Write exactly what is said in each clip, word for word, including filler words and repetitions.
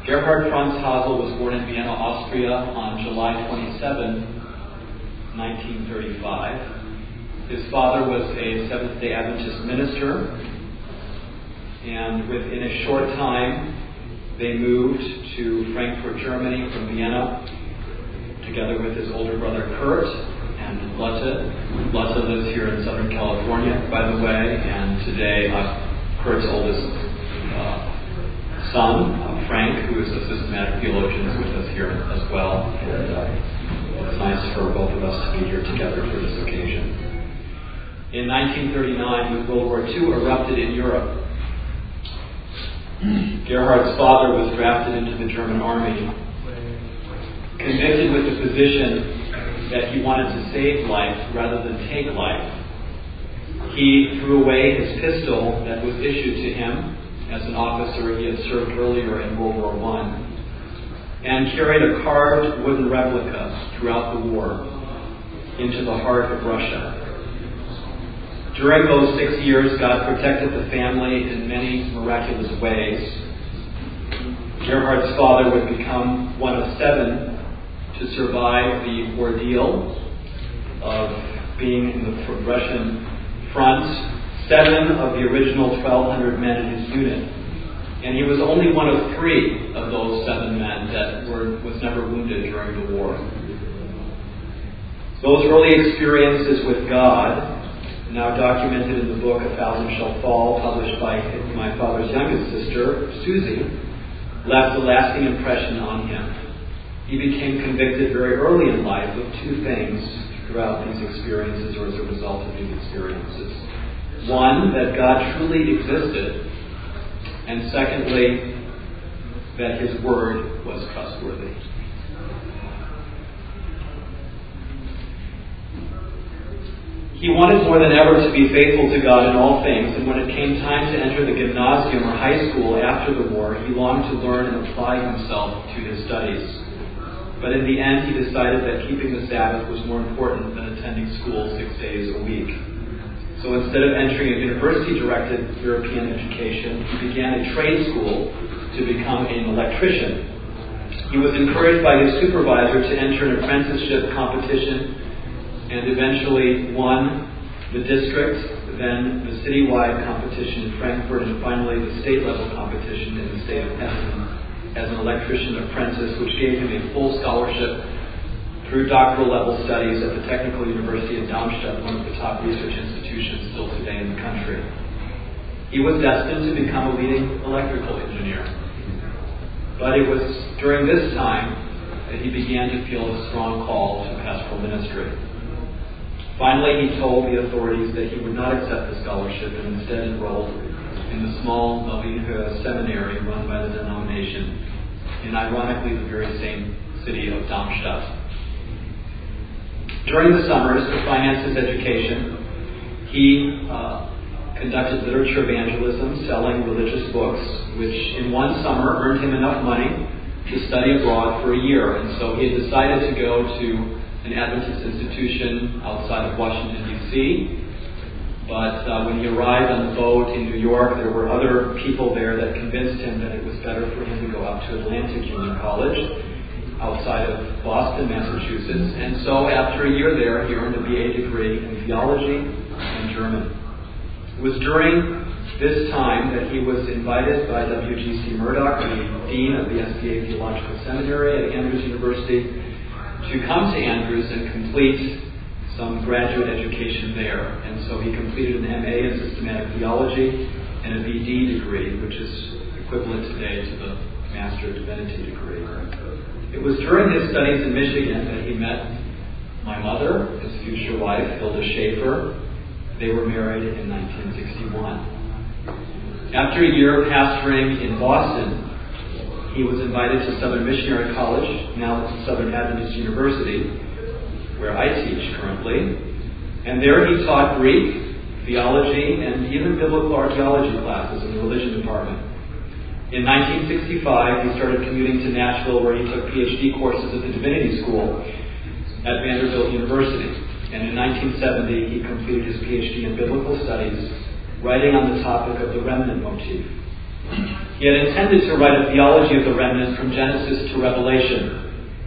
Gerhard Franz Hasel was born in Vienna, Austria on July twenty-seventh, nineteen thirty-five. His father was a Seventh-day Adventist minister, and within a short time they moved to Frankfurt, Germany from Vienna, together with his older brother Kurt and Lotte. Lotte lives here in Southern California, by the way, and today uh, Kurt's oldest uh, son, uh, Frank, who is a systematic theologian, is with us here as well. And uh, it's nice for both of us to be here together for this occasion. In nineteen thirty-nine, when World War Two erupted in Europe, Gerhard's father was drafted into the German army, convicted with the position that he wanted to save life rather than take life. He threw away his pistol that was issued to him as an officer he had served earlier in World War One, and carried a carved wooden replica throughout the war into the heart of Russia. During those six years, God protected the family in many miraculous ways. Gerhard's father would become one of seven to survive the ordeal of being in the Russian front. Seven of the original twelve hundred men in his unit. And he was only one of three of those seven men that were was never wounded during the war. Those early experiences with God, now documented in the book A Thousand Shall Fall, published by my father's youngest sister, Susie, left a lasting impression on him. He became convicted very early in life of two things throughout these experiences, or as a result of these experiences. One, that God truly existed, and secondly, that His Word was trustworthy. He wanted more than ever to be faithful to God in all things, and when it came time to enter the gymnasium or high school after the war, he longed to learn and apply himself to his studies. But in the end, he decided that keeping the Sabbath was more important than attending school six days a week. So instead of entering a university-directed European education, he began a trade school to become an electrician. He was encouraged by his supervisor to enter an apprenticeship competition, and eventually won the district, then the citywide competition in Frankfurt, and finally the state-level competition in the state of Hessen as an electrician apprentice, which gave him a full scholarship through doctoral level studies at the Technical University of Darmstadt, one of the top research institutions still today in the country. He was destined to become a leading electrical engineer. But it was during this time that he began to feel a strong call to pastoral ministry. Finally, he told the authorities that he would not accept the scholarship and instead enrolled in the small Marienhöhe seminary run by the denomination in, ironically, the very same city of Darmstadt. During the summers, to finance his education, he uh, conducted literature evangelism, selling religious books, which in one summer earned him enough money to study abroad for a year. And so he had decided to go to an Adventist institution outside of Washington, D C But uh, when he arrived on the boat in New York, there were other people there that convinced him that it was better for him to go up to Atlantic Union College outside of Boston, Massachusetts. And so after a year there, he earned a B A degree in theology and German. It was during this time that he was invited by W G C Murdoch, the dean of the S D A Theological Seminary at Andrews University, to come to Andrews and complete some graduate education there. And so he completed an M A in systematic theology and a B D degree, which is equivalent today to the Master of Divinity degree. It was during his studies in Michigan that he met my mother, his future wife, Hilda Schaefer. They were married in nineteen sixty-one. After a year pastoring in Boston, he was invited to Southern Missionary College, now Southern Adventist University, where I teach currently. And there he taught Greek, theology, and even biblical archaeology classes in the religion department. In nineteen sixty-five, he started commuting to Nashville, where he took P H D courses at the Divinity School at Vanderbilt University. And in nineteen seventy, he completed his P H D in biblical studies, writing on the topic of the remnant motif He had intended to write a theology of the remnant from Genesis to Revelation.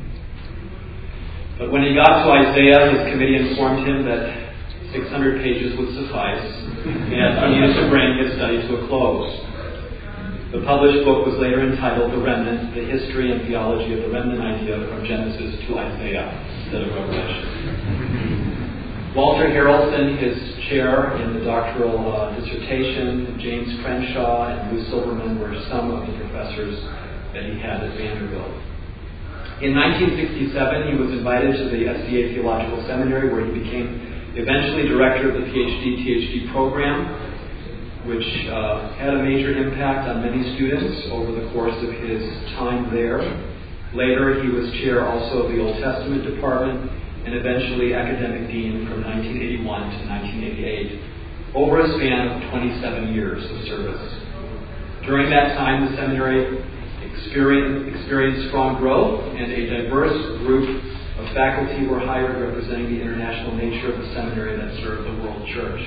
But when he got to Isaiah, his committee informed him that six hundred pages would suffice, and he needed to bring his study to a close. The published book was later entitled The Remnant, The History and Theology of the Remnant Idea from Genesis to Isaiah, instead of Revelation. Walter Harrelson, his chair in the doctoral uh, dissertation, James Crenshaw and Lou Silverman were some of the professors that he had at Vanderbilt. In nineteen sixty-seven, he was invited to the S D A Theological Seminary, where he became eventually director of the PhD T H D program, which uh, had a major impact on many students over the course of his time there. Later, he was chair also of the Old Testament department and eventually academic dean from nineteen eighty-one to nineteen eighty-eight, over a span of twenty-seven years of service. During that time, the seminary experienced, experienced strong growth, and a diverse group of faculty were hired representing the international nature of the seminary that served the world church.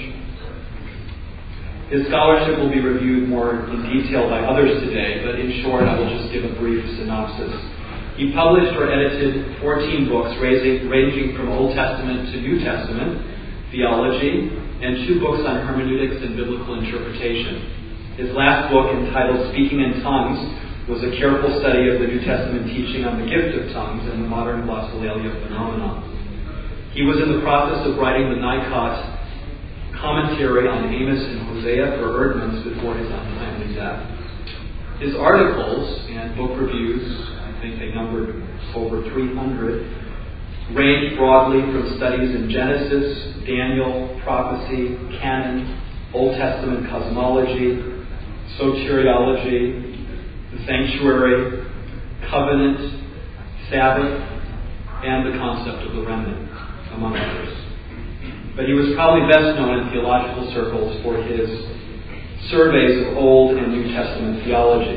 His scholarship will be reviewed more in detail by others today, but in short, I will just give a brief synopsis. He published or edited fourteen books ranging, ranging from Old Testament to New Testament theology, and two books on hermeneutics and biblical interpretation. His last book, entitled Speaking in Tongues, was a careful study of the New Testament teaching on the gift of tongues and the modern glossolalia phenomenon. He was in the process of writing the Nikot commentary on Amos and Hosea for Erdman's before his untimely death. His articles and book reviews, I think they numbered over three hundred, range broadly from studies in Genesis, Daniel, prophecy, canon, Old Testament cosmology, soteriology, the sanctuary, covenant, Sabbath, and the concept of the remnant, among others. But he was probably best known in theological circles for his surveys of Old and New Testament theology,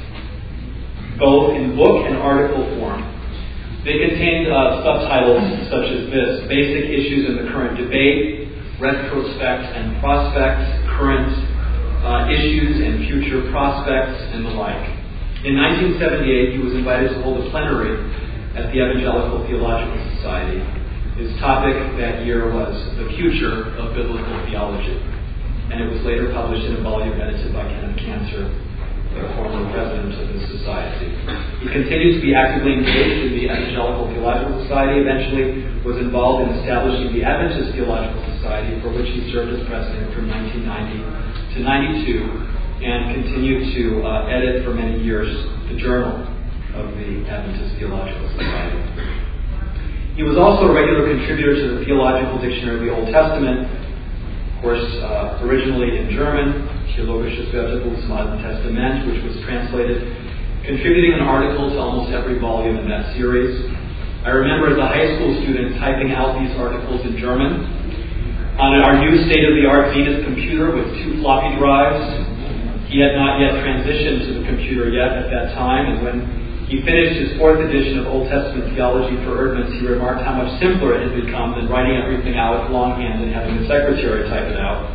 both in book and article form. They contained uh, subtitles such as this: Basic Issues in the Current Debate, Retrospect and Prospect, Current uh, Issues and Future Prospects, and the like. In nineteen seventy-eight, he was invited to hold a plenary at the Evangelical Theological Society. His topic that year was The Future of Biblical Theology, and it was later published in a volume edited by Kenneth Cancer, the former president of the society. He continued to be actively engaged in the Evangelical Theological Society, eventually was involved in establishing the Adventist Theological Society, for which he served as president from nineteen ninety to ninety-two, and continued to uh, edit for many years the Journal of the Adventist Theological Society. He was also a regular contributor to the Theological Dictionary of the Old Testament, of course, uh, originally in German, Theologisches Wörterbuch zum Alten Testament, which was translated, contributing an article to almost every volume in that series. I remember as a high school student typing out these articles in German on our new state-of-the-art Zenith computer with two floppy drives. He had not yet transitioned to the computer yet at that time, and when he finished his fourth edition of Old Testament theology for Erdman's, he remarked how much simpler it had become than writing everything out longhand and having the secretary type it out.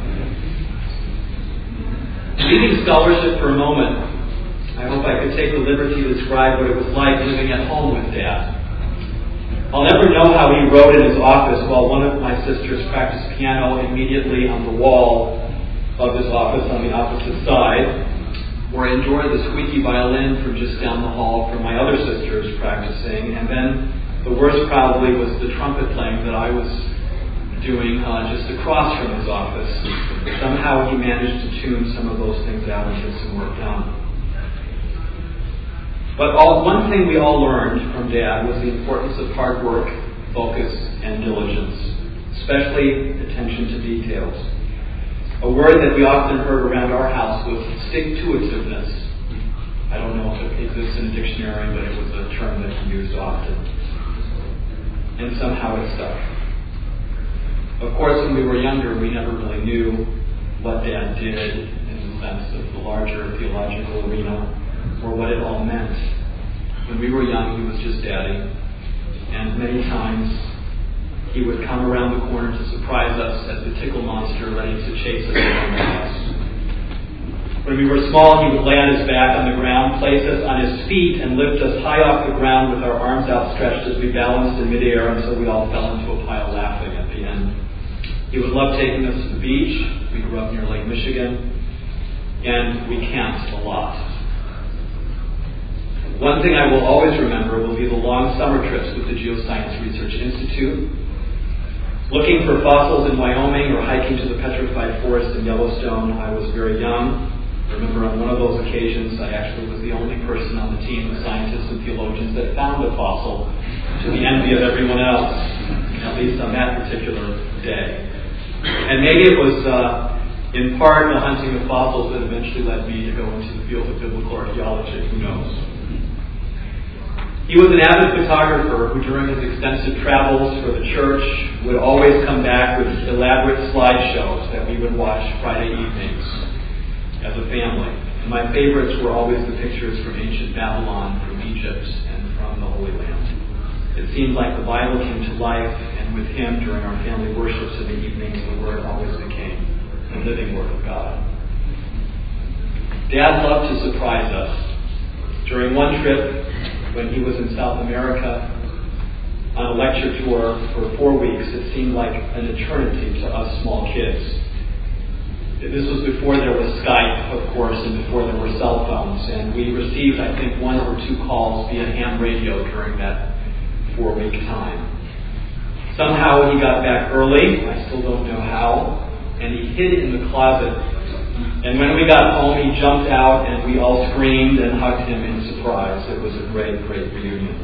Leaving scholarship for a moment, I hope I could take the liberty to describe what it was like living at home with Dad. I'll never know how he wrote in his office while one of my sisters practiced piano immediately on the wall of his office on the opposite side, or enjoyed the squeaky violin from just down the hall from my other sisters practicing, and then the worst probably was the trumpet playing that I was doing uh, just across from his office. Somehow he managed to tune some of those things out and get some work done. But all, one thing we all learned from Dad was the importance of hard work, focus, and diligence, especially attention to details. A word that we often heard around our house was stick-to-itiveness. I don't know if it exists in a dictionary, but it was a term that he used often. And somehow it stuck. Of course, when we were younger, we never really knew what Dad did in the sense of the larger theological arena or what it all meant. When we were young, he was just Daddy. And many times, he would come around the corner to surprise us as the tickle monster ready to chase us around the house. When we were small, he would lay on his back on the ground, place us on his feet, and lift us high off the ground with our arms outstretched as we balanced in midair until we all fell into a pile laughing at the end. He would love taking us to the beach. We grew up near Lake Michigan, and we camped a lot. One thing I will always remember will be the long summer trips with the Geoscience Research Institute. Looking for fossils in Wyoming or hiking to the petrified forest in Yellowstone. I was very young. I remember on one of those occasions, I actually was the only person on the team of scientists and theologians that found a fossil, to the envy of everyone else, at least on that particular day. And maybe it was uh, in part the hunting of fossils that eventually led me to go into the field of biblical archaeology. Who knows? He was an avid photographer who, during his extensive travels for the church, would always come back with elaborate slideshows that we would watch Friday evenings as a family. And my favorites were always the pictures from ancient Babylon, from Egypt, and from the Holy Land. It seemed like the Bible came to life, and with him, during our family worships in the evenings, the Word always became the living Word of God. Dad loved to surprise us. During one trip, when he was in South America, on a lecture tour for four weeks, it seemed like an eternity to us small kids. This was before there was Skype, of course, and before there were cell phones. And we received, I think, one or two calls via ham radio during that four-week time. Somehow he got back early. I still don't know how. And he hid in the closet. And when we got home, he jumped out, and we all screamed and hugged him in surprise. It was a great, great reunion.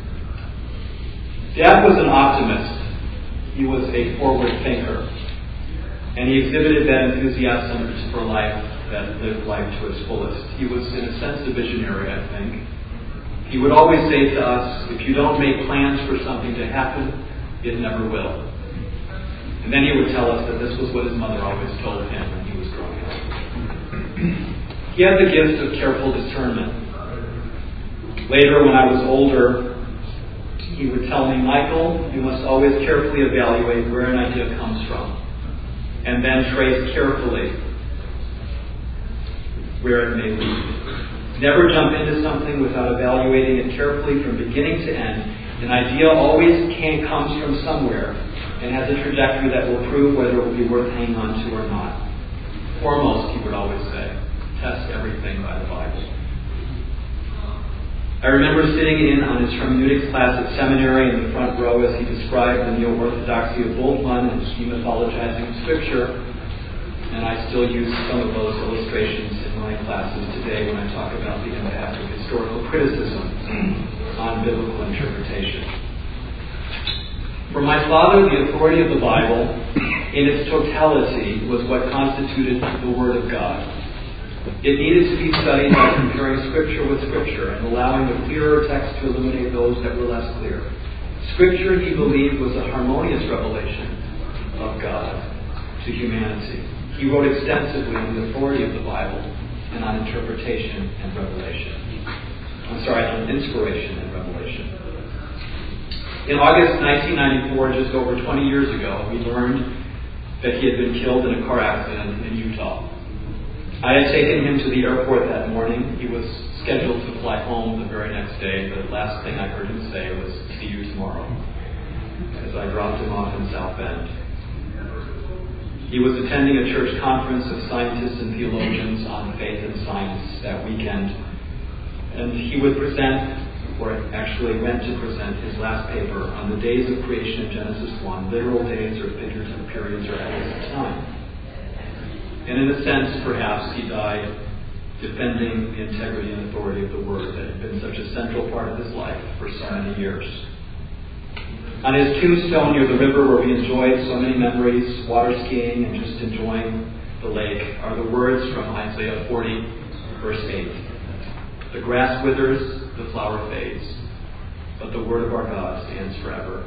Dad was an optimist. He was a forward thinker. And he exhibited that enthusiasm for life that lived life to its fullest. He was, in a sense, a visionary, I think. He would always say to us, if you don't make plans for something to happen, it never will. And then he would tell us that this was what his mother always told him when he was growing up. He had the gift of careful discernment. Later, when I was older, he would tell me, Michael, you must always carefully evaluate where an idea comes from, and then trace carefully where it may lead. Never jump into something without evaluating it carefully from beginning to end. An idea always can, comes from somewhere and has a trajectory that will prove whether it will be worth hanging on to or not. Foremost, he would always say, test everything by the Bible. I remember sitting in on his hermeneutics class at seminary in the front row as he described the neo-orthodoxy of Bultmann and demythologizing Scripture, and I still use some of those illustrations in my classes today when I talk about the impact of historical criticism on biblical interpretation. For my father, the authority of the Bible, in its totality, was what constituted the Word of God. It needed to be studied by comparing Scripture with Scripture and allowing the clearer text to illuminate those that were less clear. Scripture, he believed, was a harmonious revelation of God to humanity. He wrote extensively on the authority of the Bible and on interpretation and revelation. I'm sorry, on inspiration and revelation. In August nineteen ninety-four, just over twenty years ago, we learned that he had been killed in a car accident in Utah. I had taken him to the airport that morning. He was scheduled to fly home the very next day. The last thing I heard him say was, see you tomorrow, as I dropped him off in South Bend. He was attending a church conference of scientists and theologians on faith and science that weekend. And he would present, or actually went to present, his last paper on the days of creation in Genesis one, literal days or figurative periods or epochs of time. And in a sense, perhaps, he died defending the integrity and authority of the Word that had been such a central part of his life for so many years. On his tombstone near the river where we enjoyed so many memories, water skiing and just enjoying the lake, are the words from Isaiah forty, verse eight. The grass withers, the flower fades, but the word of our God stands forever.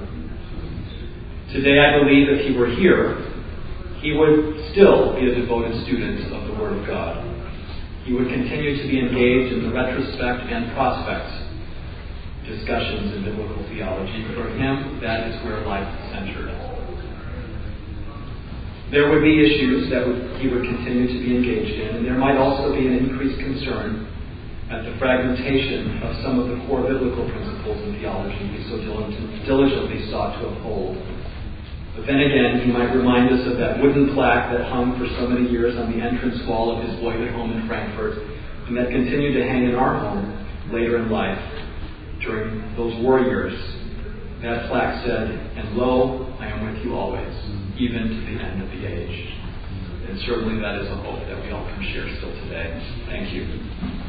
Today, I believe if he were here, he would still be a devoted student of the Word of God. He would continue to be engaged in the retrospect and prospect discussions in biblical theology. For him, that is where life is centered. there would be issues that would, he would continue to be engaged in, and there might also be an increased concern at the fragmentation of some of the core biblical principles in theology he so diligently sought to uphold. But then again, he might remind us of that wooden plaque that hung for so many years on the entrance wall of his boyhood home in Frankfurt, and that continued to hang in our home later in life during those war years. That plaque said, "And lo, I am with you always, even to the end of the age." And certainly that is a hope that we all can share still today. Thank you.